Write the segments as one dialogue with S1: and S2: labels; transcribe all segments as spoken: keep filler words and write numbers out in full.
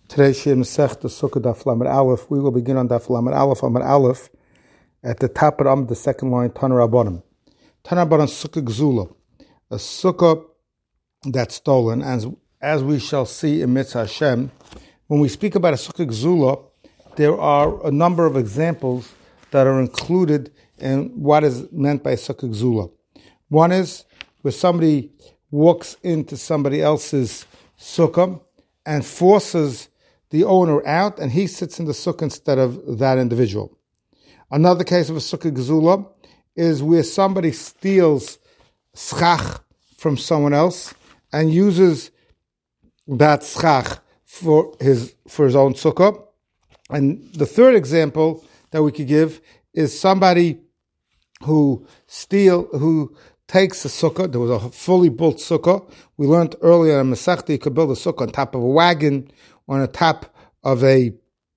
S1: Today's Shir Masech, the Sukkah Daf Lamed Aleph. We will begin on Daf Lamed Aleph, Lamed Aleph, at the top of the, the second line, Tana Rabbanim. Tana Rabbanim Sukkah Gzula, a Sukkah that's stolen, as, as we shall see in Mitzvah Hashem. When we speak about a Sukkah Gzula, there are a number of examples that are included in what is meant by Sukkah Gzula. One is where somebody walks into somebody else's Sukkah and forces the owner out, and he sits in the sukkah instead of that individual. Another case of a sukkah gezula is where somebody steals schach from someone else and uses that schach for his for his own sukkah. And the third example that we could give is somebody who steal who takes a sukkah. There was a fully built sukkah. We learned earlier in Masechta you could build a sukkah on top of a wagon, on the top of a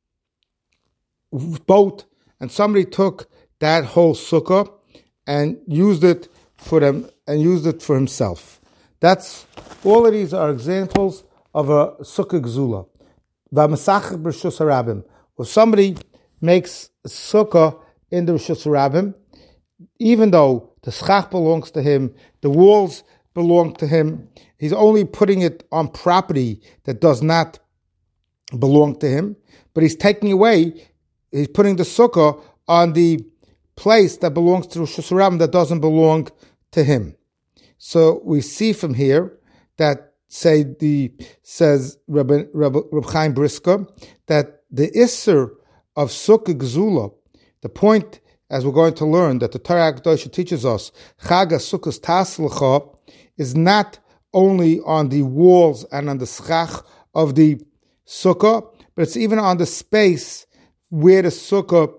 S1: boat, and somebody took that whole sukkah and used it for them and used it for himself. That's all of these are examples of a sukkah gzula. V'masachach b'reshus harabim. If somebody makes a sukkah in the reshus harabim, even though the schach belongs to him, the walls belong to him, he's only putting it on property that does not belong to him, but he's taking away, he's putting the sukkah on the place that belongs to Rosh Hashanah that doesn't belong to him. So we see from here that say the says Rabbi, Rabbi, Rabbi Chaim Brisker that the Isser of Sukkah Gzula, the point as we're going to learn that the Torah Kedosha teaches us, Chag HaSukkos Taslecha, is not only on the walls and on the schach of the sukkah, but it's even on the space where the sukkah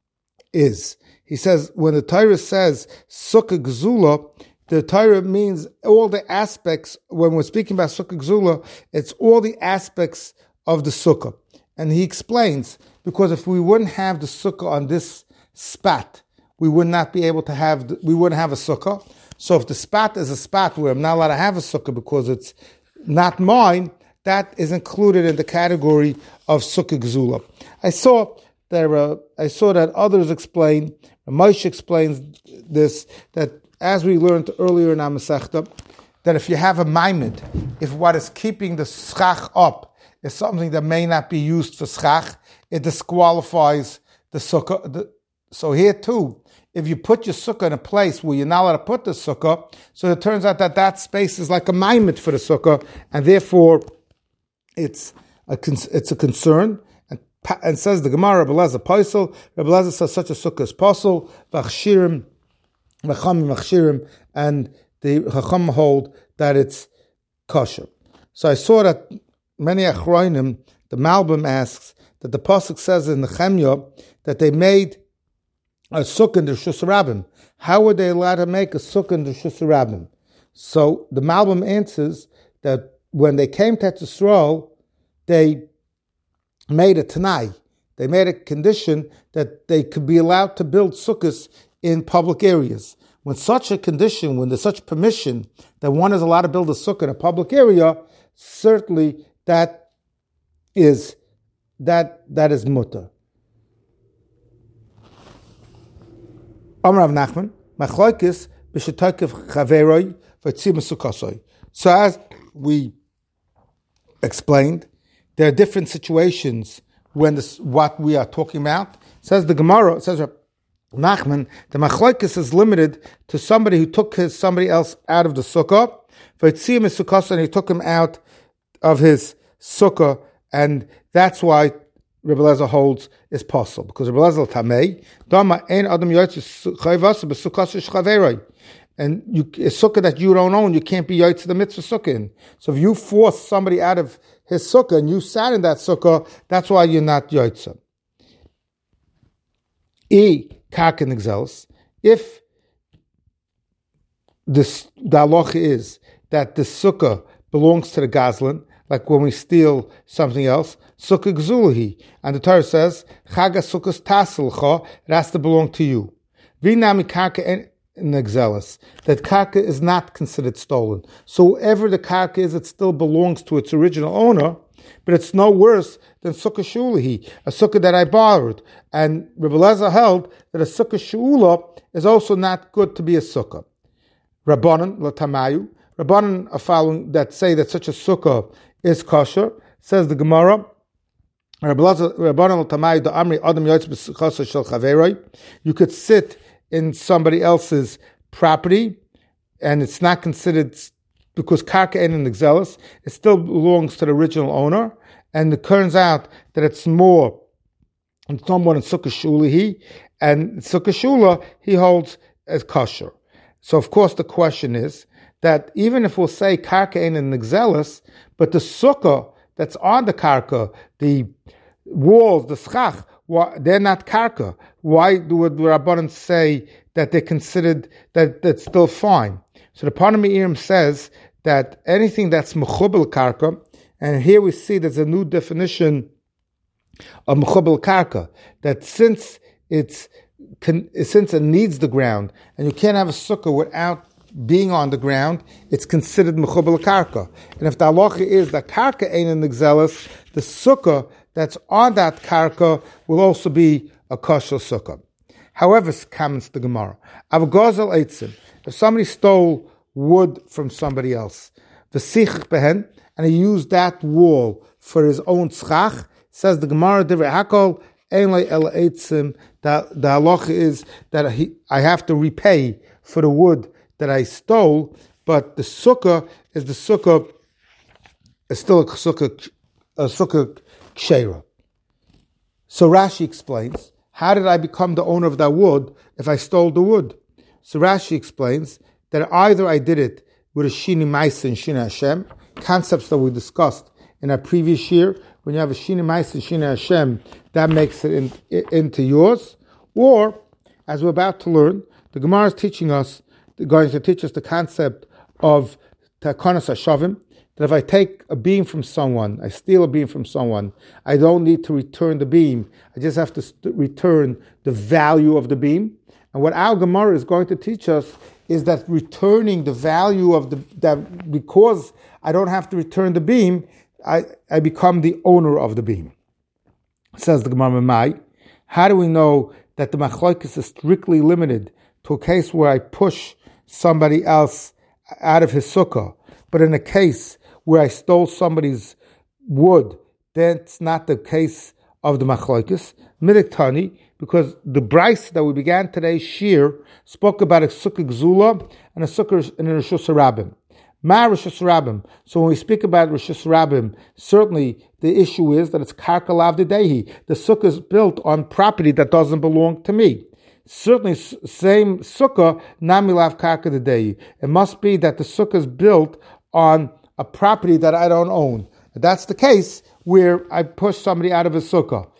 S1: is. He says, when the Torah says sukkah gzula, the Torah means all the aspects, when we're speaking about sukkah gzula, it's all the aspects of the sukkah. And he explains, because if we wouldn't have the sukkah on this spot, we would not be able to have, we wouldn't have a sukkah. So if the spot is a spot where I'm not allowed to have a sukkah because it's not mine, that is included in the category of sukkah gzula. I saw there. Uh, I saw that others explain. Moshe explains this, that as we learned earlier in our Masechta, that if you have a maimed, if what is keeping the schach up is something that may not be used for schach, it disqualifies the sukkah. The, so here too, if you put your sukkah in a place where you're not allowed to put the sukkah, so it turns out that that space is like a maimed for the sukkah, and therefore it's a it's a concern. And, and says the Gemara, Rebbe Lezer Paisel, Rebbe Lezer says such a sukkah is possible, v'achshirim, v'cham v'achshirim, and the Chacham hold that it's kosher. So I saw that many achronim, the Malbim asks that the pasuk says in the Nehemiah that they made a sukkah in the Reshus Harabim. How were they allowed to make a sukkah in the Reshus Harabim? So the Malbim answers that when they came to Eretz Yisrael, they made a tanai. They made a condition that they could be allowed to build sukkahs in public areas. When such a condition, when there's such permission that one is allowed to build a sukkah in a public area, certainly that is that that is mutter. Amar Rav Nachman, Machlokes b'shetokev chaveroi v'tzim sukasoi. So as we explained, there are different situations when this, what we are talking about. Says the Gemara, says Nachman, the machlokes is limited to somebody who took his somebody else out of the sukkah, v'tzim sukasoi, and he took him out of his sukkah, and that's why Rebbe Lezer holds is possible, because Rebbe Lezer tamei dama ein adam yotzes chayvas b'sukkah shchaveroi. And you, a sukkah that you don't own, you can't be yotzes the mitzvah sukkah in. So if you force somebody out of his sukkah and you sat in that sukkah, that's why you're not yotzes. E karken exels. If this the halacha is that the sukkah belongs to the gazlan, like when we steal something else, sukkah gzulahi, and the Torah says chag HaSukkos Taslecha, it has to belong to you. V'nami karka en exelis, that karka is not considered stolen. So wherever the karka is, it still belongs to its original owner, but it's no worse than sukkah shulihi, a sukkah that I borrowed. And Rebbe Lezer held that a sukkah shula is also not good to be a sukkah. Rabbanan latamayu, Rabbanan are following that say that such a sukkah is kosher. Says the Gemara, Rabbanan latamayu the amri adam yotz b'sukkah shel chaveroi. You could sit in somebody else's property, and it's not considered, because karka ein an exelis, it still belongs to the original owner, and it turns out that it's more, it's no more than sukkah shulihi, and sukkah shula he holds as kosher. So of course the question is that even if we'll say karka ein an exelis, but the sukkah that's on the karka, the walls, the schach, they're not karka. Why do the Rabbanan say that they're considered, that that's still fine? So the Panami Irim says that anything that's mechubel karka, and here we see there's a new definition of mechubel karka, that since it's since it needs the ground, and you can't have a sukkah without being on the ground, it's considered mechubel karka. And if the halacha is that karka ain't an exelis, the sukkah that's on that karka will also be a kosher sukkah. However, comments the Gemara, Avgozel eitzim, if somebody stole wood from somebody else, v'sichach behen, and he used that wall for his own tzchach, says the Gemara, divrei hakol, ein le el eitzim, the halacha is that he, I have to repay for the wood that I stole, but the sukkah is the sukkah, is still a sukkah, a sukkah ksheira. So Rashi explains, how did I become the owner of that wood if I stole the wood? So Rashi explains that either I did it with a shini ma'aseh and shini Hashem, concepts that we discussed in our previous year. When you have a shini ma'aseh and shini Hashem, that makes it in, into yours. Or, as we're about to learn, the Gemara is teaching us, going to teach us the concept of takonas hashavim, that if I take a beam from someone, I steal a beam from someone, I don't need to return the beam. I just have to st- return the value of the beam. And what our Gemara is going to teach us is that returning the value of the, that because I don't have to return the beam, I, I become the owner of the beam. Says the Gemara Mamai, how do we know that the machlokes is strictly limited to a case where I push somebody else out of his sukkah, but in a case where I stole somebody's wood, that's not the case of the machlokes. Midiktani, because the Bryce that we began today's shir spoke about a sukkah gzula and a sukkah and a reshus harabim. Ma reshus harabim. So when we speak about reshus harabim, certainly the issue is that it's karka lav dedehi. The sukkah is built on property that doesn't belong to me. Certainly, same sukkah nami lav karka dedehi. It must be that the sukkah is built on a property that I don't own. That's the case where I push somebody out of a sukkah.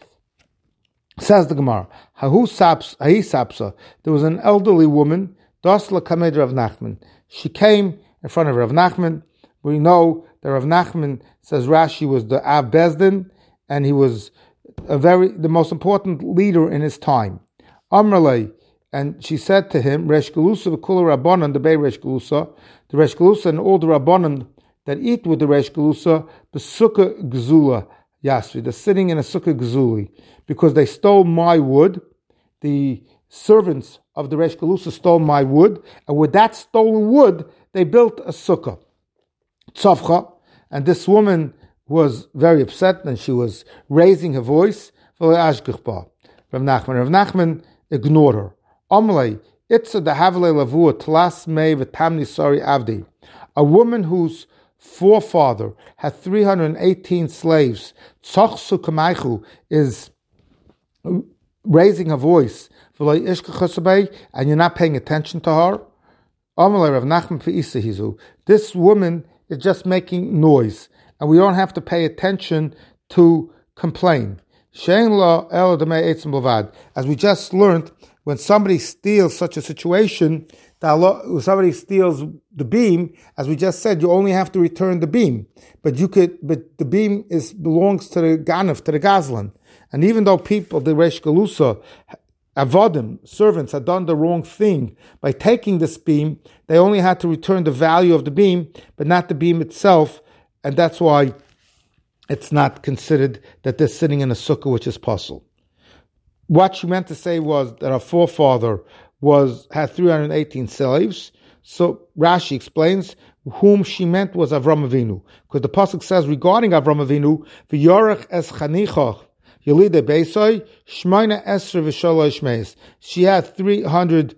S1: Says the Gemara, Hahu sapsa, there was an elderly woman, Dasla Kamed Rav Nachman. She came in front of Rav Nachman. We know that Rav Nachman, says Rashi, was the Av Bezdin, and he was a very the most important leader in his time. Amrale, and she said to him, Resh Galusa v'kula Rabbanan, the Bei Resh Galusa, the Resh Galusa and all the Rabbanan that eat with the Resh Galusa, the Sukkah Gzula Yasvi, they're sitting in a Sukkah Gzuli, because they stole my wood. The servants of the Resh Galusa stole my wood, and with that stolen wood, they built a Sukkah. Tzavcha, and this woman was very upset, and she was raising her voice. Rav Nachman, Rav Nachman ignored her. Amalei, itza the havle lavua tlas mei v'tamni sari avdi. A woman whose forefather had three hundred eighteen slaves, tzachsu kamaychu, is raising her voice, and you're not paying attention to her. This woman is just making noise, and we don't have to pay attention to complain. As we just learned, when somebody steals such a situation, when somebody steals the beam, as we just said, you only have to return the beam. But you could, but the beam is belongs to the ganef, to the gazlan. And even though people, the Resh Galusa, avodim, servants, had done the wrong thing by taking this beam, they only had to return the value of the beam, but not the beam itself. And that's why it's not considered that they're sitting in a sukkah which is puzzle. What she meant to say was that her forefather was had three hundred eighteen slaves. So Rashi explains whom she meant was Avram Avinu, because the pasuk says regarding Avram Avinu, "V'yorach es chanicha yelide beisai shmaina esra v'shalosh meis." She had three hundred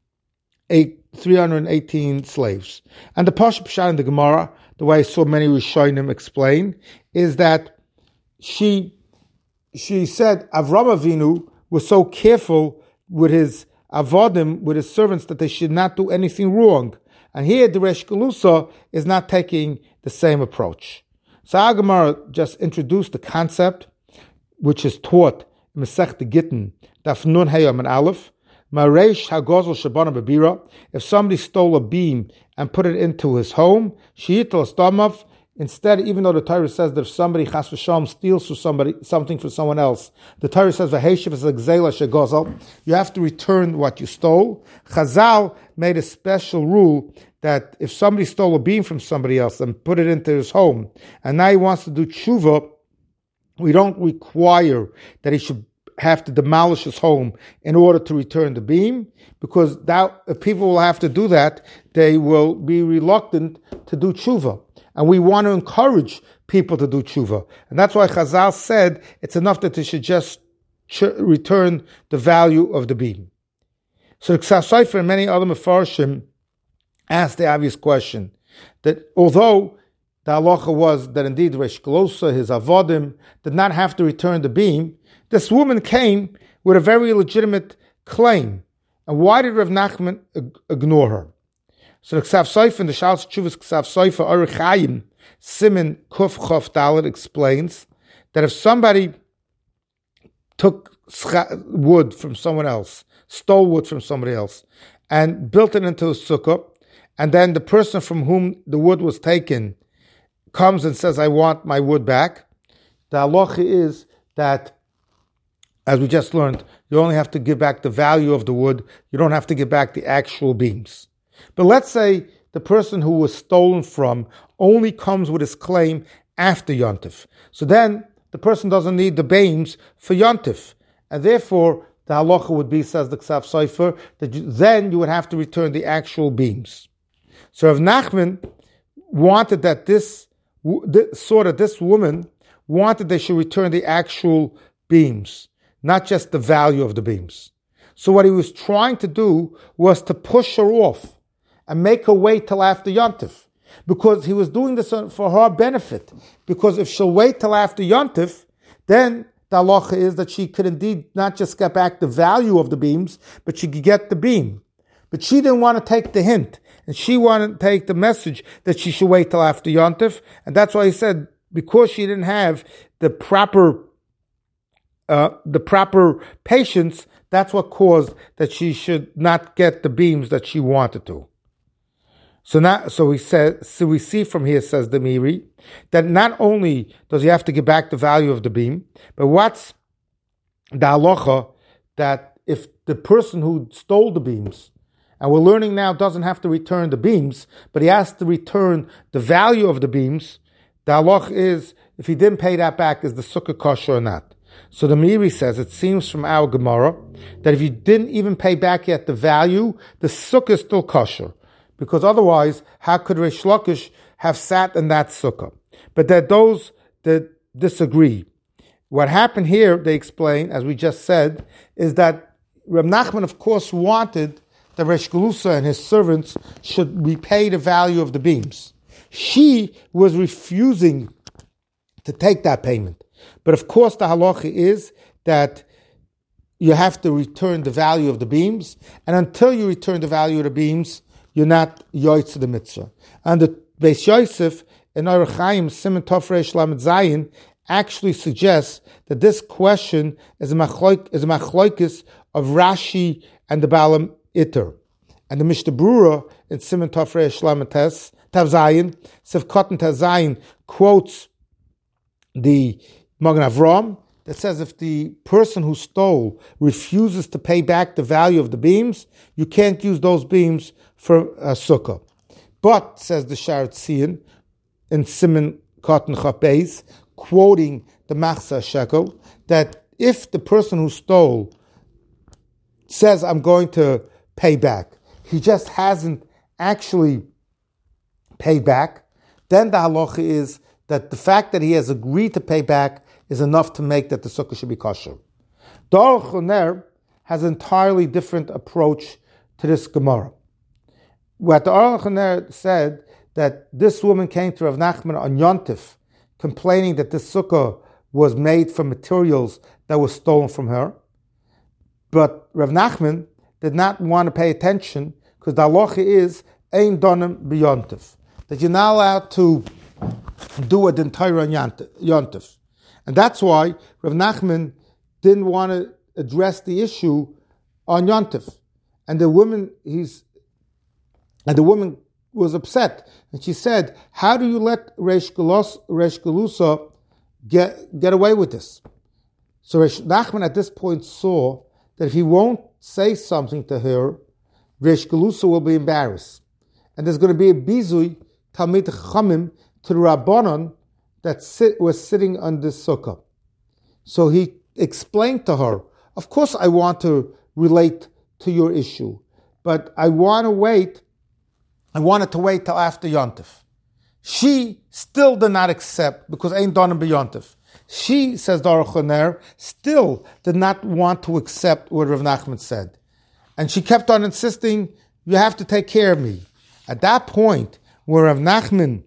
S1: eighteen slaves, and the pasuk pshat in the Gemara, the way so many Rishonim explain, is that she she said Avram Avinu was so careful with his avodim, with his servants, that they should not do anything wrong. And here the Resh Galusa is not taking the same approach. So our Gemara just introduced the concept, which is taught in Masechta Gittin, Daf Nun Hayom and Aleph, Mareish Hagozel Shabana Babira. If somebody stole a beam and put it into his home, Sheyitel Astamav. Instead, even though the Torah says that if somebody chas v'shalom steals for somebody something for someone else, the Torah says v'heishiv is a gzela shegozel. You have to return what you stole. Chazal made a special rule that if somebody stole a beam from somebody else and put it into his home, and now he wants to do tshuva, we don't require that he should have to demolish his home in order to return the beam, because that, if people will have to do that, they will be reluctant to do tshuva. And we want to encourage people to do tshuva. And that's why Chazal said it's enough that they should just ch- return the value of the beam. So the Ksav Sofer and many other Mefarshim asked the obvious question, that although the halacha was that indeed Resh Galusa, his avodim, did not have to return the beam, this woman came with a very legitimate claim. And why did Rav Nachman ignore her? So the Ksav Sofer in the Shalosh Tshuvas Ksav Sofer Orach Chaim Simin Kuf Chof Dalet explains that if somebody took wood from someone else, stole wood from somebody else, and built it into a sukkah, and then the person from whom the wood was taken comes and says, "I want my wood back," the halacha is that, as we just learned, you only have to give back the value of the wood. You don't have to give back the actual beams. But let's say the person who was stolen from only comes with his claim after Yontif. So then the person doesn't need the beams for Yontif. And therefore, the halacha would be, says the Ksav Sofer, that you, then you would have to return the actual beams. So Rav Nachman wanted that this, this sort of this woman wanted they should return the actual beams, not just the value of the beams. So what he was trying to do was to push her off and make her wait till after Yontif, because he was doing this for her benefit. Because if she'll wait till after Yontif, then the halacha is that she could indeed not just get back the value of the beams, but she could get the beam. But she didn't want to take the hint, and she wanted to take the message that she should wait till after Yontif, and that's why he said, because she didn't have the proper uh, the proper patience, that's what caused that she should not get the beams that she wanted to. So now, so we said, so we see from here, says the Miri, that not only does he have to give back the value of the beam, but what's the halacha that if the person who stole the beams, and we're learning now, doesn't have to return the beams, but he has to return the value of the beams, the halacha is, if he didn't pay that back, is the sukkah kosher or not? So the Miri says, it seems from our Gemara, that if you didn't even pay back yet the value, the sukkah is still kosher. Because otherwise, how could Reish Lakish have sat in that sukkah? But that those that disagree. What happened here, they explain, as we just said, is that Reb Nachman, of course, wanted that Reish Galusa and his servants should repay the value of the beams. She was refusing to take that payment. But of course, the halacha is that you have to return the value of the beams, and until you return the value of the beams, you're not yoytz the mitzvah. And the Beis Yosef in Orach Chaim Siman Tov Reish Lamed Zayin actually suggests that this question is a machloik is a machloikis of Rashi and the Baalam Iter. And the Mishnah Brura in Siman Tov Reish Lamed Tes Tav Zayin Sivkot Tav Zayin quotes the Magen Avram that says if the person who stole refuses to pay back the value of the beams, you can't use those beams for a sukkah. But, says the Sha'ar Tzion in Siman Katan Chaf Beis, quoting the Machzah Shekel, that if the person who stole says, I'm going to pay back, he just hasn't actually paid back, then the halacha is that the fact that he has agreed to pay back is enough to make that the sukkah should be kosher. The Aruch LaNer has an entirely different approach to this Gemara. What the Aruch LaNer said, that this woman came to Rav Nachman on Yontif, complaining that this sukkah was made from materials that were stolen from her. But Rav Nachman did not want to pay attention, because the halacha is ein donim b'yontif, that you're not allowed to do a dentira yontif. And that's why Rav Nachman didn't want to address the issue on yontif. And the woman, he's, and the woman was upset, and she said, "How do you let Reish Galusa get get away with this?" So Reish Nachman at this point saw that if he won't say something to her, Reish Galusa will be embarrassed, and there's going to be a bizui Talmid Chachamim to the Rabbanon that sit, was sitting on this sukkah. So he explained to her, "Of course, I want to relate to your issue, but I want to wait." I wanted to wait till after Yontif. She still did not accept, because ain't done be Yontif. She, says the Aruch LaNer, still did not want to accept what Rav Nachman said. And she kept on insisting, you have to take care of me. At that point, where Rav Nachman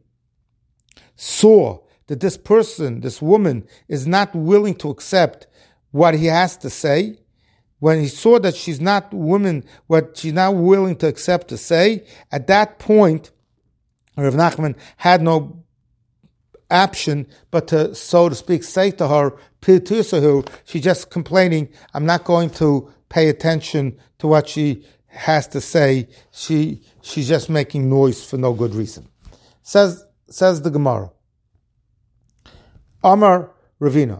S1: saw that this person, this woman, is not willing to accept what he has to say, when he saw that she's not woman, what she's not willing to accept to say, at that point, Rav Nachman had no option but to, so to speak, say to her, she's just complaining, I'm not going to pay attention to what she has to say. She she's just making noise for no good reason. Says says the Gemara. Amar Ravina.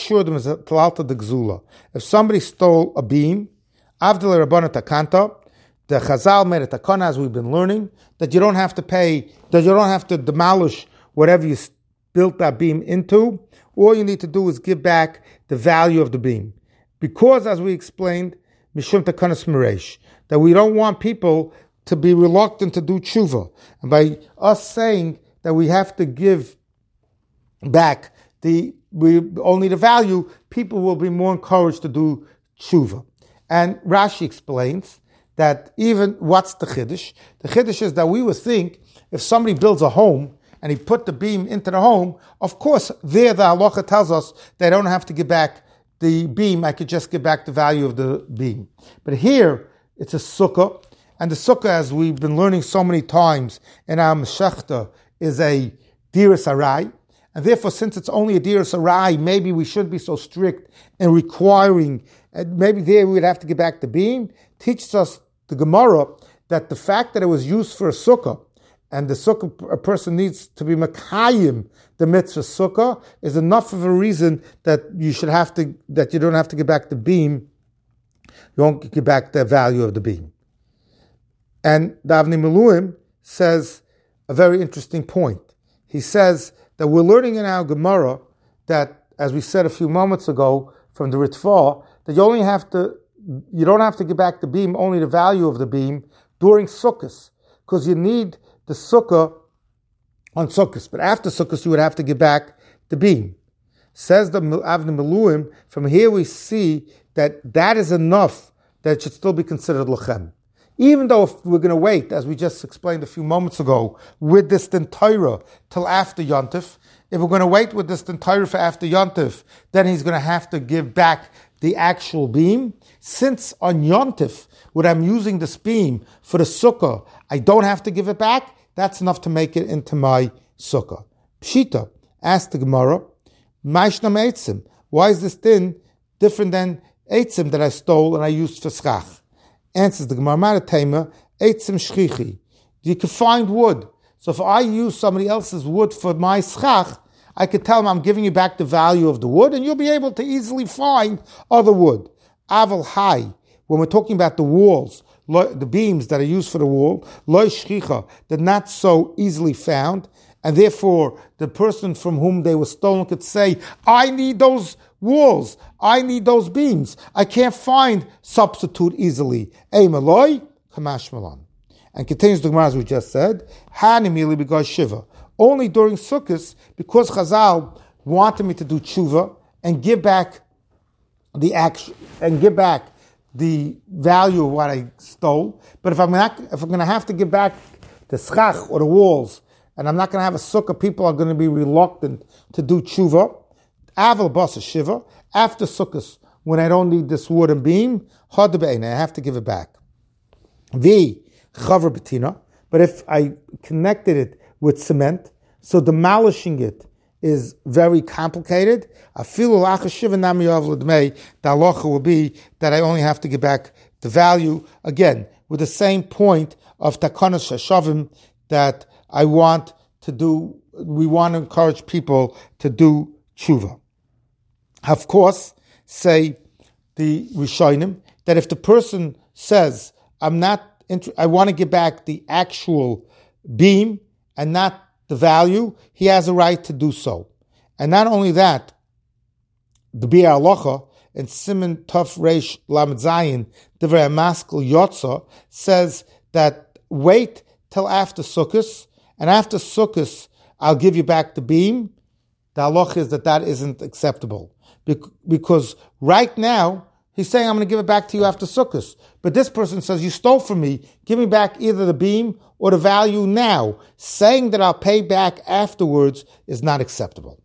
S1: If somebody stole a beam, Avdel Rabbanat Takanta, the Chazal made a takana, as we've been learning, that you don't have to pay, that you don't have to demolish whatever you built that beam into. All you need to do is give back the value of the beam. Because, as we explained, Mishum Takanas Meresh, that we don't want people to be reluctant to do tshuva. And by us saying that we have to give back the we only the value, people will be more encouraged to do tshuva. And Rashi explains that even, what's the chiddush? The chiddush is that we would think, if somebody builds a home, and he put the beam into the home, of course, there the halacha tells us they don't have to give back the beam, I could just give back the value of the beam. But here, it's a sukkah, and the sukkah, as we've been learning so many times in our Meshechta, is a diras arai. And therefore, since it's only a diras arai, maybe we shouldn't be so strict in requiring, and maybe there we would have to give back the beam. Teaches us the Gemara that the fact that it was used for a sukkah, and the sukkah, a person needs to be makayim the mitzvah sukkah, is enough of a reason that you should have to, that you don't have to give back the beam, you won't give back the value of the beam. And Davnei Miluim says a very interesting point. He says that we're learning in our Gemara that, as we said a few moments ago from the Ritva, that you only have to, you don't have to give back the beam, only the value of the beam during Sukkot, because you need the sukkah on Sukkot. But after Sukkot, you would have to give back the beam. Says the Avnei Miluim, from here we see that that is enough that it should still be considered lechem. Even though if we're going to wait, as we just explained a few moments ago, with this Torah till after Yontif, if we're going to wait with this Torah for after Yontif, then he's going to have to give back the actual beam. Since on Yontif, when I'm using this beam for the sukkah, I don't have to give it back, that's enough to make it into my sukkah. Pshita, asked the Gemara, Maishnam Eitzim, why is this din different than Eitzim that I stole and I used for schach? Answers the Gemara, Maratema, Eitzim Shchichi. You can find wood. So if I use somebody else's wood for my schach, I could tell them I'm giving you back the value of the wood, and you'll be able to easily find other wood. Aval Hai, when we're talking about the walls, the beams that are used for the wall, Loi Shchicha, they're not so easily found, and therefore the person from whom they were stolen could say, I need those walls, I need those beams, I can't find substitute easily. Ey Maloi, Kamash Malan. And continues the Gemara as we just said, Hanimili because Shiva. Only during Sukkot, because Chazal wanted me to do tshuva and give back the action and give back the value of what I stole. But if I'm not, if I'm going to have to give back the schach or the walls, and I'm not going to have a sukkah, people are going to be reluctant to do tshuva. Aval basa shiva after sukkahs when I don't need this wood and beam, hadabein, I have to give it back. V chaver betina, but if I connected it with cement, so demolishing it is very complicated. I feel the halacha will be that I only have to give back the value, again, with the same point of takanos shashavim, that I want to do, we want to encourage people to do tshuva. Of course, say the Rishonim, that if the person says, I'm not, int- I want to give back the actual beam and not the value, he has a right to do so. And not only that, the Biur Halacha in Siman Tov Reish Lamed Zayin, Divrei Maskil Yotza, says that wait till after Sukkot, and after Sukkot, I'll give you back the beam. The halacha is that that isn't acceptable. Because right now, he's saying, I'm going to give it back to you after Sukkot. But this person says, you stole from me, give me back either the beam or the value now. Saying that I'll pay back afterwards is not acceptable.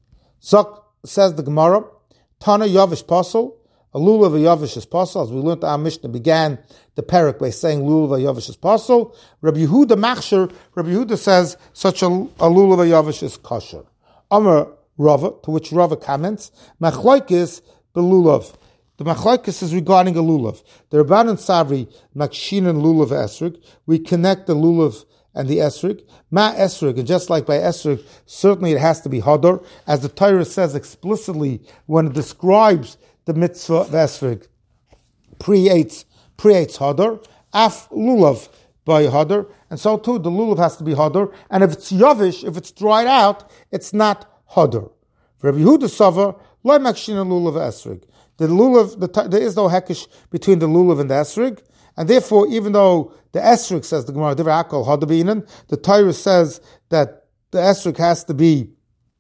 S1: So, says the Gemara, Tana Yavish Pasal, a lulav a Yavish is Pasal, as we learned, our Mishnah began the parak by saying lulav a Yavish is Pasal. Rabbi Yehuda Machshir, Rabbi Yehuda says such a, a lulav a Yavish is kosher. Amar Rava, to which Rava comments, Machlaikis belulav. The machlaikis is regarding a lulav. The Rabbanan Savri, Makshin and lulav esrig. We connect the lulav and the esrig. Ma esrig, and just like by esrig, certainly it has to be hadar, as the Torah says explicitly when it describes the mitzvah of esrig. Pre-eights, pre-eights hadar, af lulav by hadar, and so too the lulav has to be hadar, and if it's yavish, if it's dried out, it's not hadar. For Rabbi Yehuda Sava, loy makshin and lulav esrig. The lulav, the, there is no hekesh between the lulav and the esrig, and therefore, even though the esrig says the Gemara divrei akol hadabinan, the Torah says that the esrig has to be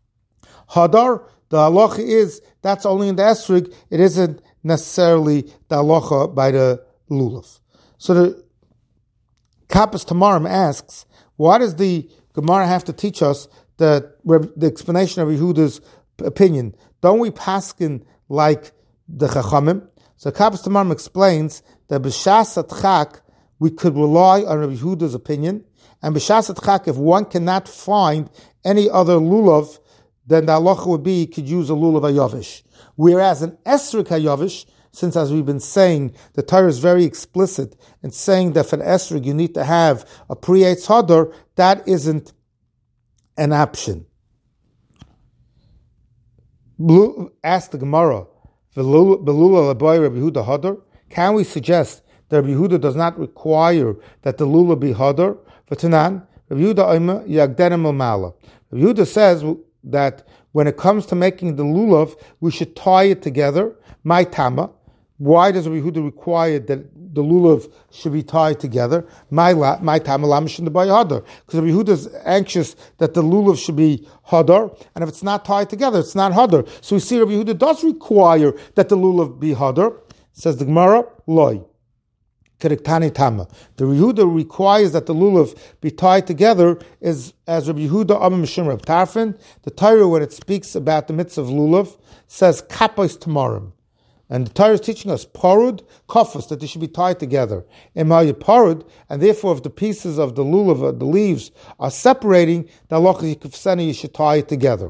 S1: hadar. The halacha is that's only in the esrig; it isn't necessarily the halacha by the lulav. So the Kappas Tamarim asks, why does the Gemara have to teach us the the explanation of Yehuda's opinion? Don't we paskin like the Chachamim? So Kappas Tamarim explains that b'shas atchak we could rely on Rabbi Yehuda's opinion, and b'shas atchak if one cannot find any other lulav, then the halacha would be he could use a lulav hayavish. Whereas an esrik hayavish, since as we've been saying, the Torah is very explicit in saying that for an esrik you need to have a pre-eitz hadar, that isn't an option. Ask the Gemara, can we suggest that Rabbi Yehuda does not require that the lulav be hadar? Rabbi Yehuda says that when it comes to making the lulav, we should tie it together. My tama. Why does Rabbi Yehuda require that the lulav should be tied together? My my tama lamish in the bay hadar. Because Rabbi Yehuda is anxious that the lulav should be hadar, and if it's not tied together, it's not hadar. So we see Rabbi Yehuda does require that the lulav be hadar. Says the Gemara, loy. Kerektani tama. The Yehuda requires that the lulav be tied together is as Rabbi Yehuda Amar Mishum Reb Tarfon. The Torah, when it speaks about the mitzvah of lulav, says kapos tamarim. And the Torah is teaching us parud, kafos, that they should be tied together. Emaya parud, and therefore if the pieces of the lulav, the leaves, are separating, the halacha yikufsani, you should tie it together.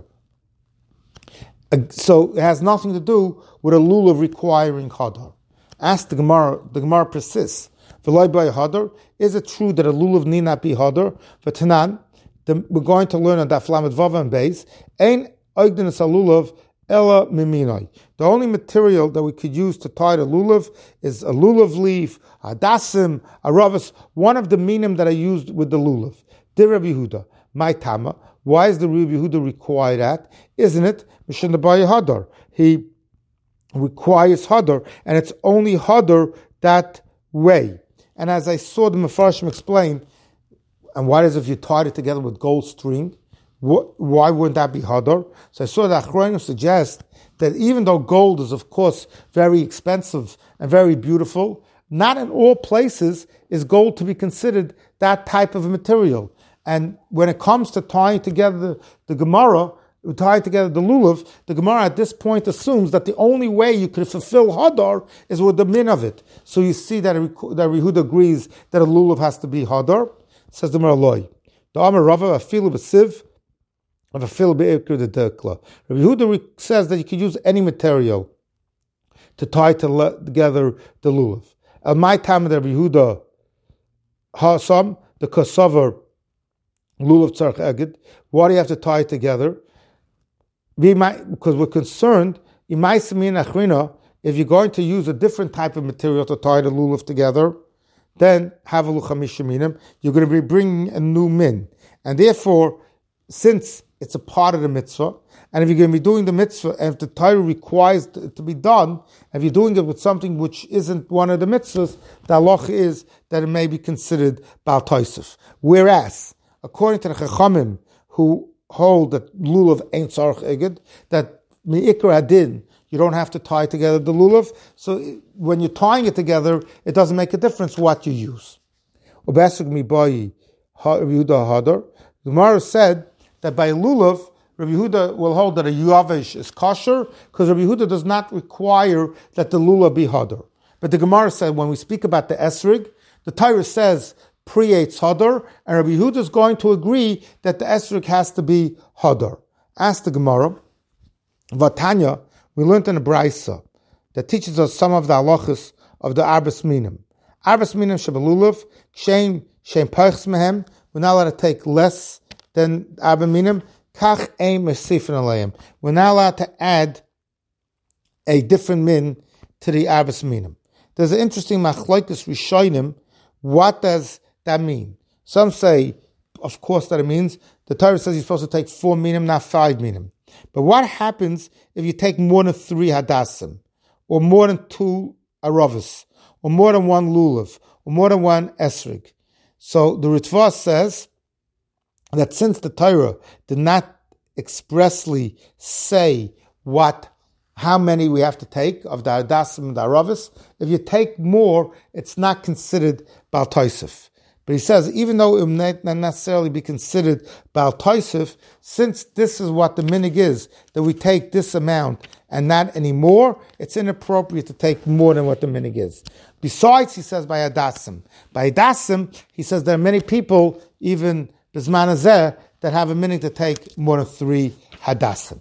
S1: So it has nothing to do with a lulav requiring hadar. Ask the Gemara, the Gemara persists. V'loy by hadar, is it true that a lulav need not be hadar? V'tanan, we're going to learn on that Flamet Vav and Beis, ein oigdinas a lulav ela miminoi. The only material that we could use to tie the lulav is a lulav leaf, a dasim, a ravas, one of the minim that I used with the lulav. Dir Rabbi Yehuda, my tama. Why is the Rabbi Yehuda require that? Isn't it? Mishnah B'Yah Hadar. He requires Hadar, and it's only Hadar that way. And as I saw the Mefarshim explain, and what is if you tied it together with gold string? Why wouldn't that be Hadar? So I saw that Achronim suggest that even though gold is, of course, very expensive and very beautiful, not in all places is gold to be considered that type of material. And when it comes to tying together the, the Gemara, tying together the lulav, the Gemara at this point assumes that the only way you could fulfill Hadar is with the min of it. So you see that, that Yehuda agrees that a lulav has to be Hadar. Says the Gemara Loi. The Amar Rava afilu b'siv of afilu be'ikr the dekla. Rabbi Yehuda says that you could use any material to tie together the lulav. At my time of the Rabbi Yehuda Hasam, the Kasavar lulav tzarch eged. Why do you have to tie it together? We might, because we're concerned, if you're going to use a different type of material to tie the lulav together, then have a luchamisha, you're going to be bringing a new min. And therefore, since it's a part of the mitzvah, and if you're going to be doing the mitzvah, and if the Torah requires it to be done, and if you're doing it with something which isn't one of the mitzvahs, the halacha is that it may be considered Baal Tosef. Whereas, according to the Chachamim, who hold that lulav ain't tzarich eged, that mi'ikar hadin, you don't have to tie together the lulav. So when you're tying it together, it doesn't make a difference what you use. Ubesuk mibayi Yehuda hadar. The Gemara said that by lulav, Rabbi Yehuda will hold that a yavish is kosher, because Rabbi Yehuda does not require that the lulav be hadar. But the Gemara said when we speak about the esrig, the Torah says pre-eitz hadar, and Rabbi Yehuda is going to agree that the esrig has to be hadar. Ask the Gemara, Vatanya, we learned in a brayso that teaches us some of the halachas of the arbas minim. Arbas minim shabalulav, shein shein peichs mehem. We're not allowed to take less than arbas minim. Kach ein mesifin aleim. We're not allowed to add a different min to the arbas minim. There's an interesting machlokes rishonim. What does that mean? Some say, of course, that it means the Torah says you're supposed to take four minim, not five minim. But what happens if you take more than three hadassim, or more than two aravis, or more than one lulav, or more than one esrig? So the Ritva says that since the Torah did not expressly say what, how many we have to take of the hadassim and the aravis, if you take more, it's not considered Baal Tosef. But he says, even though it may not necessarily be considered Baal Tosef, since this is what the minig is, that we take this amount and not any more, it's inappropriate to take more than what the minig is. Besides, he says, by Hadassim. By Hadassim, he says there are many people, even Bizman Hazeh, that have a minig to take more than three Hadassim.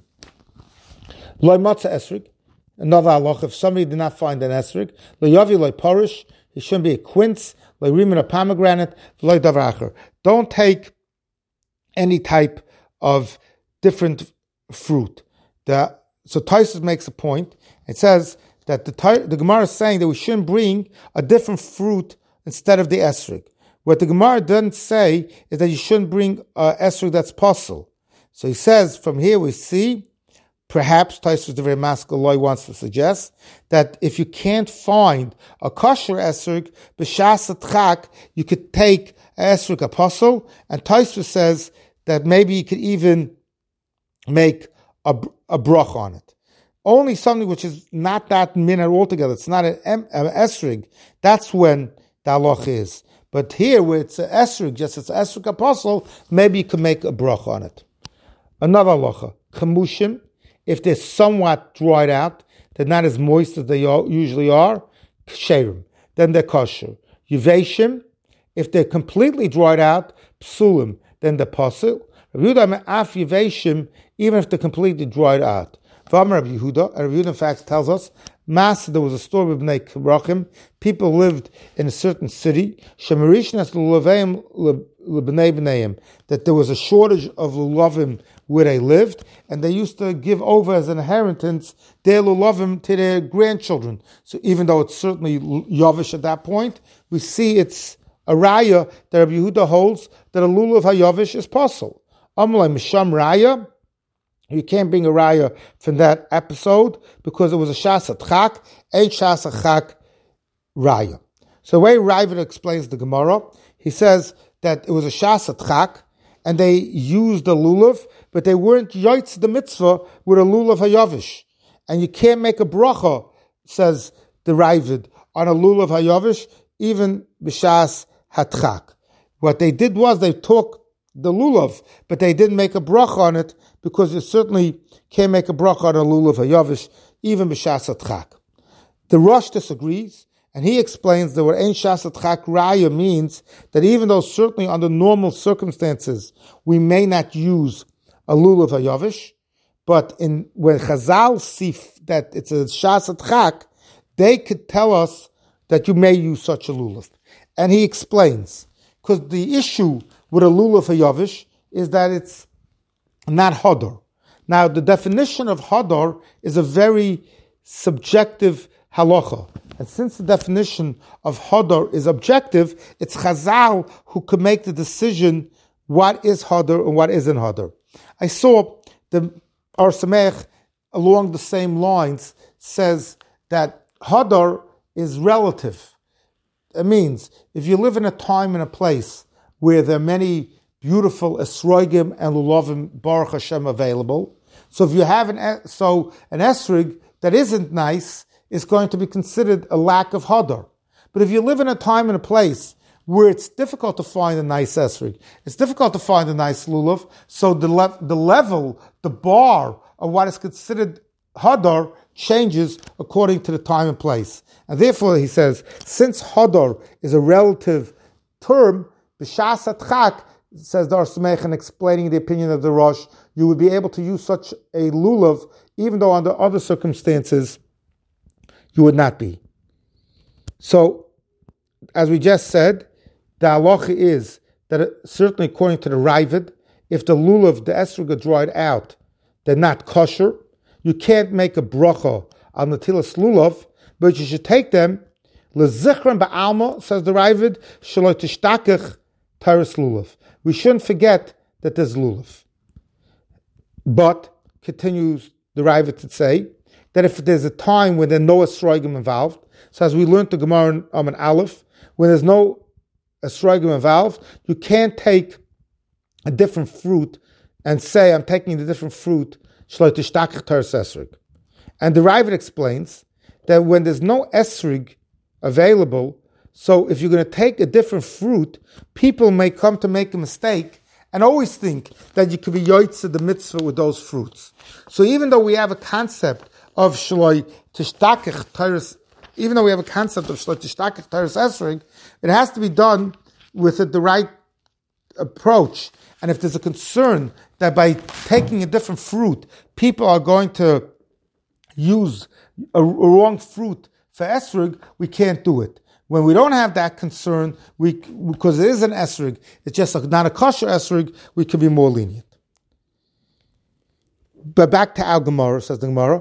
S1: Loi Matzah Esrig, another halach, if somebody did not find an Esrig, Lo Yavi Loi Porish, it shouldn't be a quince, like rimin, a pomegranate, like davracher. Don't take any type of different fruit. The, so Tosfos makes a point. It says that the, the Gemara is saying that we shouldn't bring a different fruit instead of the esrig. What the Gemara doesn't say is that you shouldn't bring a esrig that's possible. So he says, from here we see, perhaps Tosfos the very Maskaloy wants to suggest that if you can't find a kosher esrog, b'shas atchak, you could take an esrog apostle, and Tosfos says that maybe you could even make a, a brach on it. Only something which is not that min altogether, it's not an, an esrog, that's when the halach is. But here, where it's an esrog, just it's an esrog apostle, maybe you could make a brach on it. Another halacha, chemushim, if they're somewhat dried out, they're not as moist as they usually are, ksherim, then they're kosher. Yuveshim, if they're completely dried out, psulim, then they're pasul. Rabbi Yehuda af yuveshim, even if they're completely dried out. V'amar Rabbi Yehuda, and Rabbi Yehuda in fact tells us, Mas, there was a story of Bnei Krachim, people lived in a certain city, Shemarishnas l'ulavim l'bnei b'neim, that there was a shortage of lulavim where they lived, and they used to give over as an inheritance their lulavim to their grandchildren. So even though it's certainly yavish at that point, we see it's a raya that Rabbi Yehuda holds that a lulav hayavish is possible. Amalei Misham Raya. You can't bring a raya from that episode because it was a shas atchak, ain't shas atchak raya. So the way Ravid explains the Gemara, he says that it was a shas atchak, and they used the lulav, but they weren't yoitz the mitzvah with a lulav hayavish. And you can't make a bracha, says the Ravid, on a lulav hayavish, even b'shas hatchak. What they did was they took the lulav, but they didn't make a bracha on it because you certainly can't make a bracha on a lulav hayavish, even b'shas hatchak. The Rosh disagrees, and he explains that what ein shas hatchak raya means that even though certainly under normal circumstances we may not use a lulav hayavish, but in when Chazal see that it's a shas hatchak, they could tell us that you may use such a lulav. And he explains, because the issue with a lulav hayavish is that it's not hodor. Now, the definition of hodor is a very subjective halacha. And since the definition of hodor is objective, it's Chazal who could make the decision what is hodor and what isn't hodor. I saw the Or Samech along the same lines says that hodor is relative. It means if you live in a time and a place where there are many beautiful esrogim and lulavim Baruch Hashem available, so if you have an so an esrig that isn't nice is going to be considered a lack of hodor. But if you live in a time and a place where it's difficult to find a nice esrig, it's difficult to find a nice lulav, so the le- the level, the bar of what is considered hodor changes according to the time and place. And therefore, he says, since hodor is a relative term, b'shas atchak, says the Or Samech, in explaining the opinion of the Rosh, you would be able to use such a lulav, even though under other circumstances you would not be. So, as we just said, the halacha is that it, certainly according to the Ravid, if the lulav, the esrog, are dried out, they're not kosher. You can't make a bracha on the tilas lulav, but you should take them lezichron ba'alma, says the Ravid, shelo tishtakech taras lulav. We shouldn't forget that there's lulav. But, continues the Ravid to say, that if there's a time when there are no esrogim involved, so as we learned the Gemara in um, Aleph, when there's no esrogim involved, you can't take a different fruit and say, I'm taking the different fruit, shlo tishtachich taras esrig. And the Ravid explains that when there's no esrig available, so if you're going to take a different fruit, people may come to make a mistake and always think that you could be yoitze the mitzvah with those fruits. So even though we have a concept of shlo tishtachich taras, even though we have a concept of shlo tishtachich taras esrig, it has to be done with the right approach. And if there's a concern that by taking a different fruit, people are going to use a, a wrong fruit for esrog, we can't do it. When we don't have that concern, we because it is an esrog, it's just a, not a kosher esrog, we can be more lenient. But back to our Gemara, says the Gemara,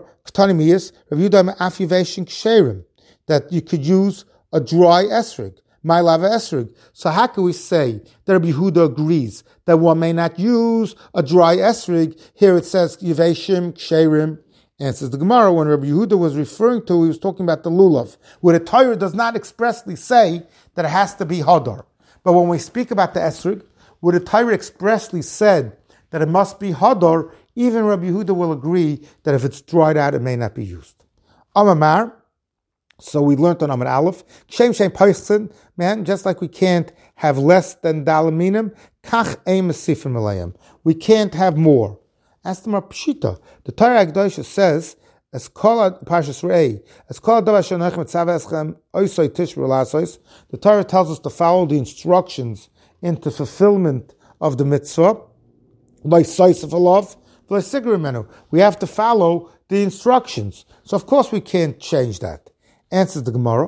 S1: that you could use a dry esrog. My lava esrog. So how can we say that Rabbi Yehuda agrees that one may not use a dry esrog? Here it says yiveshim ksherim. Answers the Gemara, when Rabbi Yehuda was referring to, he was talking about the lulav, where the Torah does not expressly say that it has to be hadar. But when we speak about the esrog, where the Torah expressly said that it must be hadar, even Rabbi Yehuda will agree that if it's dried out, it may not be used. Amamar. So we learned on Amar Aleph, Shem Shem Paisin, man, just like we can't have less than Dalaminim, Kach Eim Sifim Alayim. We can't have more. Ask them Pshita. The Torah Agdosha says, as Kol Parshas Rei, as Kol Davar Shonach Mitzav Eschem Oisoi Tish V'Lasois, the Torah tells us to follow the instructions into fulfillment of the mitzvah, like Soisef Alav, like Sigrim Menu. We have to follow the instructions. So of course we can't change that. Answers the Gemara,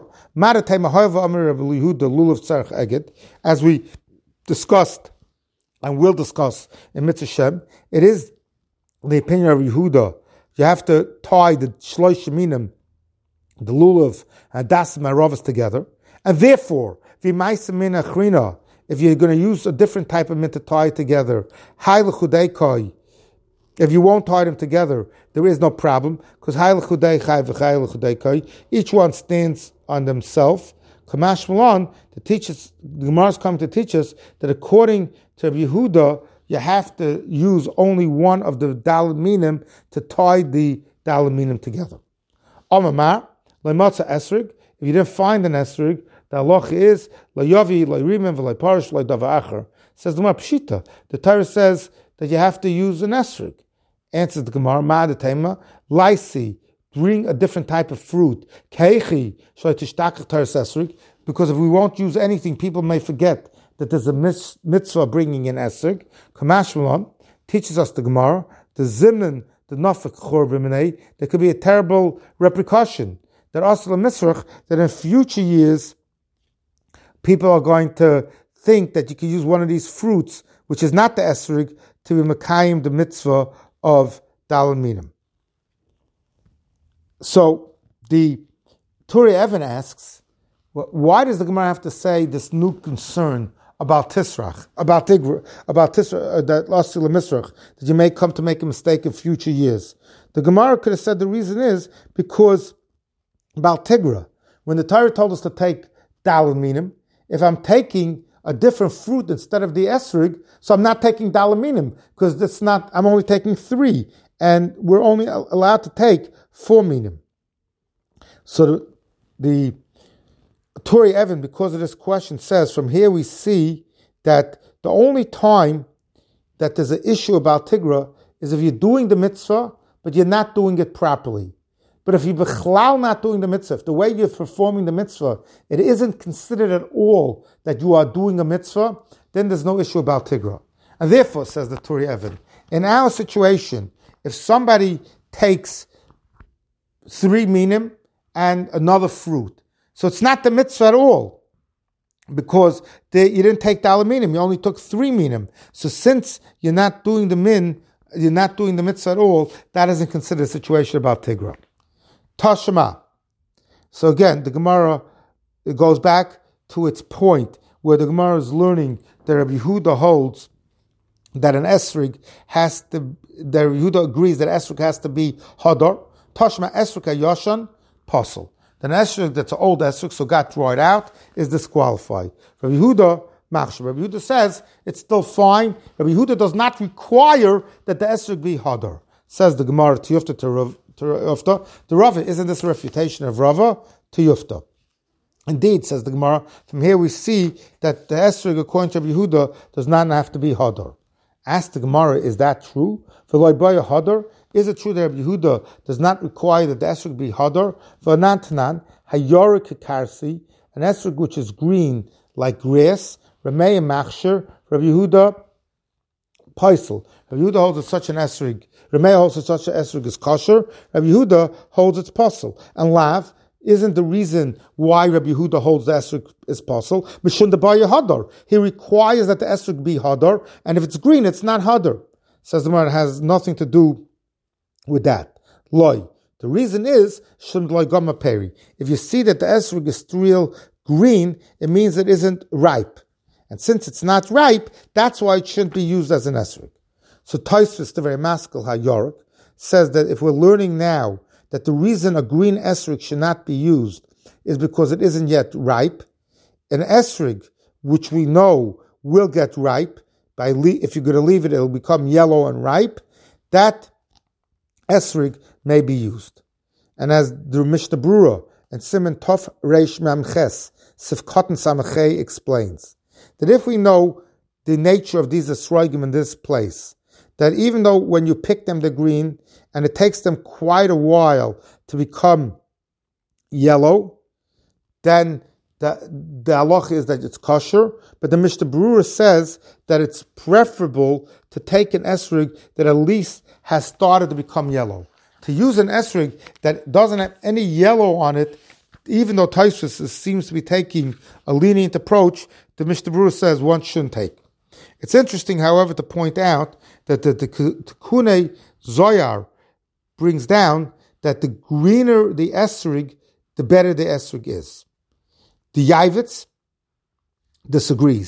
S1: as we discussed and will discuss in Mitzvah Shem, it is the opinion of Yehuda. You have to tie the shlosh minim, the lulav and das maravas together, and therefore v'maisa min achrina. if you're going to use a different type of min to tie it together, if you won't tie them together, there is no problem, because each one stands on themselves. Kamash Malon, the teachers, the Gemara is coming to teach us that according to Rabbi Yehuda, you have to use only one of the daled minim to tie the daled minim together. Amamar, lematza esrig. If you didn't find an esrig, the halacha is layavi, layrimim, v'layparish, v'laydava acher. Says the Gemara Pshita. The Torah says that you have to use an esrig. Answers the Gemara, ma'adatema, laisi, bring a different type of fruit. Keichi, shlaytishtachach taras esrig, because if we won't use anything, people may forget that there's a mitzvah bringing in esrig. Kamash Malon teaches us the Gemara, the zimnin, the nafik chor b'minei, there could be a terrible repercussion. That also the mitzvah, that in future years, people are going to think that you can use one of these fruits, which is not the esrig, to be mekayim the mitzvah of daled minim. So the Turi Evan asks, why does the Gemara have to say this new concern about Tisrach, about Tigra, about Tisrach, uh, that lost to the Misrach, that you may come to make a mistake in future years? The Gemara could have said the reason is because about Tigra, when the Torah told us to take daled minim, if I'm taking a different fruit instead of the esrig, so I'm not taking daled minim, because that's not, I'm only taking three, and we're only allowed to take four minim. So the, the Turi Evan, because of this question, says from here we see that the only time that there's an issue about Tigra is if you're doing the mitzvah, but you're not doing it properly. But if you're b'chlal not doing the mitzvah, if the way you're performing the mitzvah, it isn't considered at all that you are doing a mitzvah, then there's no issue about Tigra. And therefore, says the Turi Evan, in our situation, if somebody takes three minim and another fruit, so it's not the mitzvah at all, because they, you didn't take the daled minim, you only took three minim. So since you're not doing the min, you're not doing the mitzvah at all, that isn't considered a situation about Tigra. Tashma. So again, the Gemara, it goes back to its point where the Gemara is learning that Rabbi Yehuda holds that an esrig has to, that Rabbi Yehuda agrees that esrig has to be hadar. Tashma esrig yashan pasul. Then esrig that's an old esrig, so got dried out, is disqualified. Rabbi Yehuda, machshir. Rabbi Yehuda says it's still fine. Rabbi Yehuda does not require that the esrig be hadar. Says the Gemara to Yufta to Rav. To Yufta. The Rava, isn't this a refutation of Rava to Yufta? Indeed, says the Gemara, from here we see that the esrig according to Rabbi Yehuda does not have to be hadar. Ask the Gemara, is that true? For loybaya hadar, is it true that Rabbi Yehuda does not require that the esrig be hadar? For nantanan hayorik karsi, an esrig which is green like grass, Ramei machshir, Rabbi Yehuda paisel. Rabbi Yehuda holds that such an esrig. Ramei holds that such an esrig is kosher. Rabbi Yehuda holds it's pasul. And lav isn't the reason why Rabbi Yehuda holds the esrig is pasul. Mishun debaya hadar. He requires that the esrig be hadar, and if it's green, it's not hadar. Says the Gemara, it has nothing to do with that. Loi. The reason is shum loi gama peri. If you see that the esrig is still green, it means it isn't ripe. And since it's not ripe, that's why it shouldn't be used as an esrig. So Tosfos, the very maskil hayorik, says that if we're learning now that the reason a green esrig should not be used is because it isn't yet ripe, an esrig which we know will get ripe, by le- if you're going to leave it, it'll become yellow and ripe, that esrig may be used. And as the Mishnah Brura and Simon Tov Reish Memches Sifkotten Samachei explains, that if we know the nature of these esrogim in this place, that even though when you pick them they're green, and it takes them quite a while to become yellow, then the, the halacha is that it's kosher, but the Mishnah Brura says that it's preferable to take an esrig that at least has started to become yellow. To use an esrig that doesn't have any yellow on it, even though Tosfos seems to be taking a lenient approach, the Mishnah Brura says one shouldn't take. It's interesting, however, to point out that the, the Tikkun Zoyar brings down that the greener the esrig, the better the esrig is. The Yavitz disagrees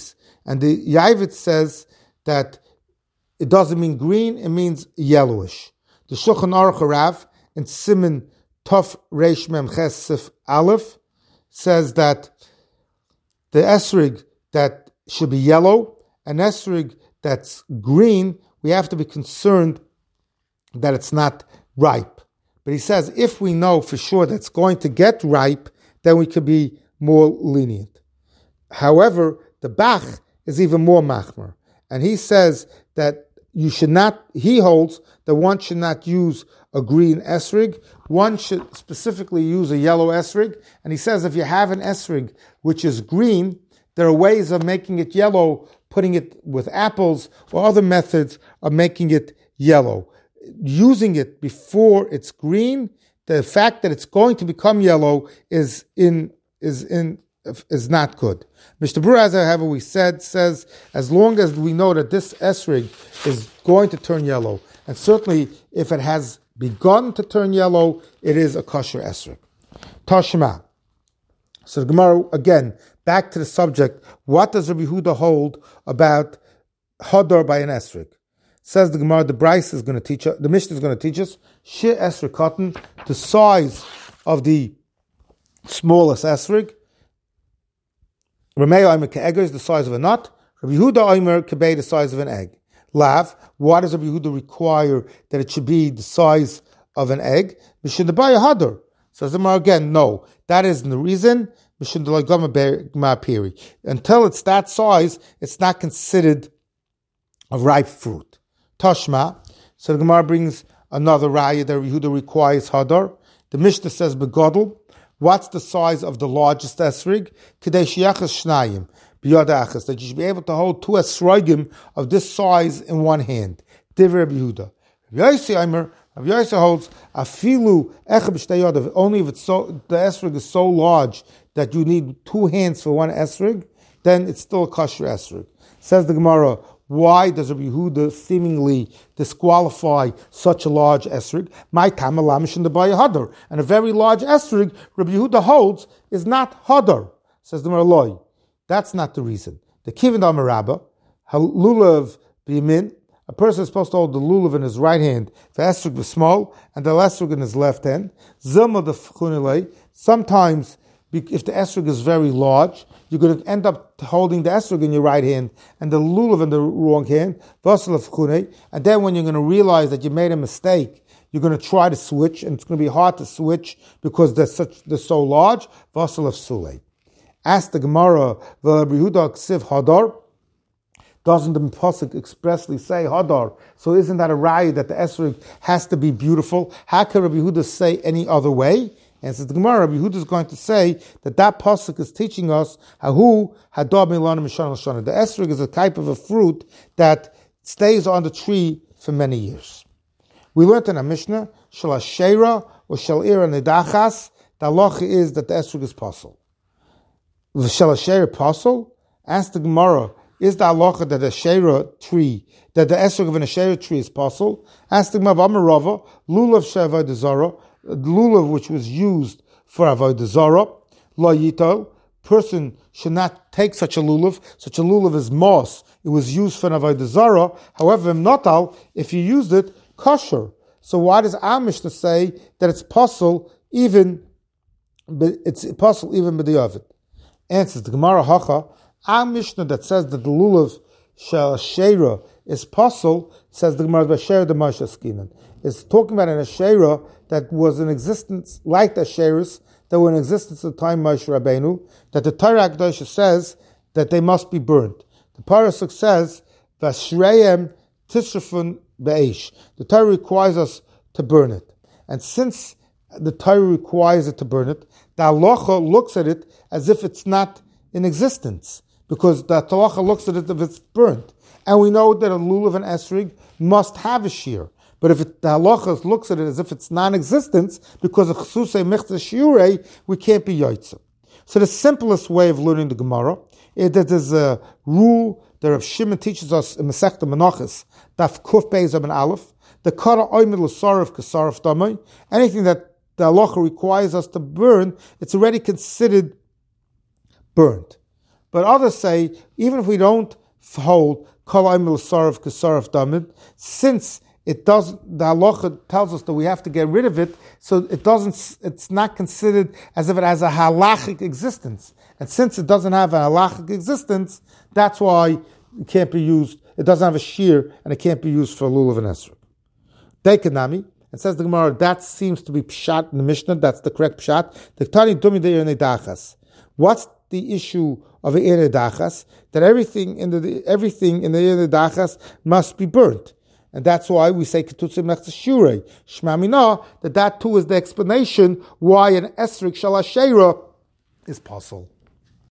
S1: And the Yavit says that it doesn't mean green, it means yellowish. The Shulchan Aruch Rav in Siman Tov Reish Mem Ches Sif Aleph says that the esrig that should be yellow, an esrig that's green, we have to be concerned that it's not ripe. But he says if we know for sure that it's going to get ripe, then we could be more lenient. However, the Bach is even more machmer. And he says that you should not, he holds that one should not use a green esrig. One should specifically use a yellow esrig. And he says if you have an esrig which is green, there are ways of making it yellow, putting it with apples or other methods of making it yellow. Using it before it's green, the fact that it's going to become yellow is in is in is not good. Mister Brewer, as however we said, says as long as we know that this esrig is going to turn yellow, and certainly if it has begun to turn yellow, it is a kosher esrig. Tashma. So the Gemara, again, back to the subject, what does Rabbi Yehuda hold about hadar by an esrig? Says the Gemara, the Bryce is going to teach us, the Mishnah is going to teach us, shir esrig cotton, the size of the smallest esrig. Ramei Omer ke'eger is the size of a nut. Rabbi Yehuda Omer kebei the size of an egg. Lav, why does Rabbi Yehuda require that it should be the size of an egg? Mishnah by a hadar. Says the Gemara again, no, that isn't the reason. Until it's that size, it's not considered a ripe fruit. Tashma. So the Gemara brings another raya that Yehuda requires hadar. The Mishnah says begodel. What's the size of the largest esrig? Kedei sheyachas shnayim biyad achas, that you should be able to hold two esrogim of this size in one hand. Divrei Rabbi Yehuda. Rabbi Yossi Omer, Rabbi Yossi holds afilu echad b'shtei yadav. Only if it's so, the esrig is so large that you need two hands for one esrig, then it's still a kosher esrig. Says the Gemara, why does Rabbi Yehuda seemingly disqualify such a large esrig? My tam alamish in the bay hadar, and a very large esrig Rabbi Yehuda holds is not hadar. Says the Gemara, loy. That's not the reason. The kivin dam rabba halulav b'yamin. A person is supposed to hold the lulav in his right hand, the esrig was small, and the esrig in his left hand. Zilma the fchunilei. Sometimes, if the esrig is very large, you're going to end up holding the esrig in your right hand and the lulav in the wrong hand. And then when you're going to realize that you made a mistake, you're going to try to switch, and it's going to be hard to switch because they're such they're so large. Ask the Gemara, hadar. Doesn't the pasuk expressly say hadar? So isn't that a raya that the esrig has to be beautiful? How can Rabbi Yehuda say any other way? And says the Gemara, Rabbi Yehuda is going to say that that pasuk is teaching us hahu hadar milana mishana l'shana. The esrig is a type of a fruit that stays on the tree for many years. We learned in a Mishnah, shel hashera or shel ira nedachas. The halacha is that the esrig is pasul. Shel hashera pasul. Ask the Gemara, is the halacha that a shera tree, that the esrig of an shera tree is pasul? Ask the Gemara, Amarava lulav she'avodah zarah. The lulav which was used for avodah zarah, lo yital, person should not take such a lulav. Such a lulav is moss. It was used for avodah zarah. However, notal, if you used it, kosher. So why does our Mishnah say that it's possible even it's possible even with the oven? Answers the Gemara Hacha. Our Mishnah that says that the lulav shel shera is possible, says the Gemara B'Asher the Moshe Skinan. It's talking about an Asherah that was in existence, like the Asherahs that were in existence at the time of Moshe Rabbeinu, that the Torah Kedosha says that they must be burnt. The Parasuk says, Vashreim tishrafun be'esh. The Torah requires us to burn it. And since the Torah requires it to burn it, the halacha looks at it as if it's not in existence, because the halacha looks at it if it's burnt. And we know that a lulav and esrig must have a shear. But if it, the halacha looks at it as if it's non-existence, because of chsusei mechza shiurei, we can't be yotzim. So the simplest way of learning the Gemara is that there's a rule that Rav Shimon teaches us in Masechta Menachos, Daf Kuf Beis Amud Aleph, the kara oimid l'sarif k'sarif damai. Anything that the halacha requires us to burn, it's already considered burnt. But others say, even if we don't hold kol oimel sarf kesarf damid, since it doesn't, the halacha tells us that we have to get rid of it, so it doesn't, it's not considered as if it has a halachic existence. And since it doesn't have a halachic existence, that's why it can't be used, it doesn't have a shear, and it can't be used for lulav and esrog. Dekanami, it says the Gemara, that seems to be pshat in the Mishnah, that's the correct pshat. The Tani dumi de dachas. What's the issue of the dachas? That everything in the everything in the dachas must be burnt. And that's why we say Ketutzim Nechta Shurei. Shma Mina, that that too is the explanation why an Esrik Shalashera is possible.